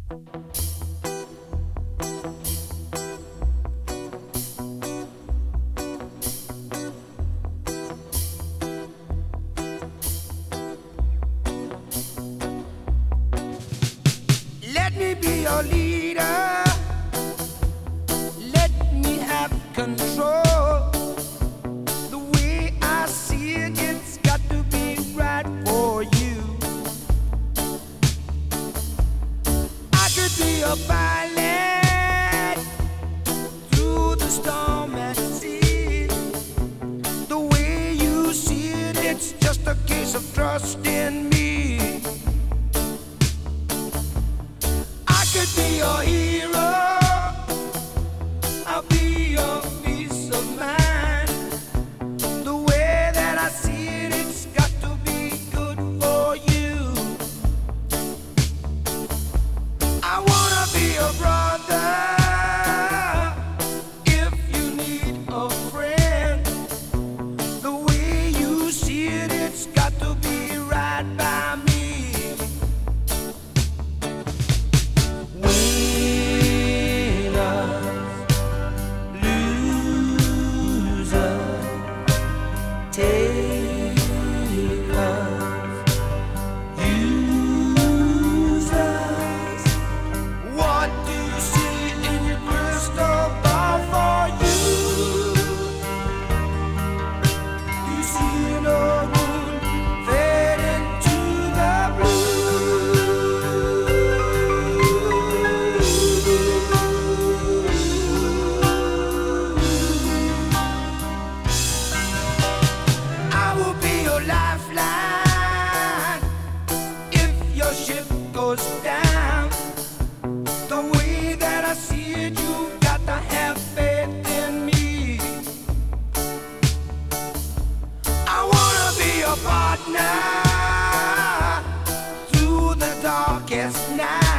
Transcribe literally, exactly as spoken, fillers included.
Let me be your leader. Let me have control. The way I see it, it's got to be right for you. I could be a pilot through the storm at sea. The way you see it, it's just a case of trust in me. I could be your hero. I'll be your peace of mind. The way that I see it, it's got to be good for you. I wanna be a brother. If you need a friend, the way you see it, it's got to be right by me. Lifeline, if your ship goes down, the way that I see it, you got to have faith in me. I wanna be your partner through the darkest night.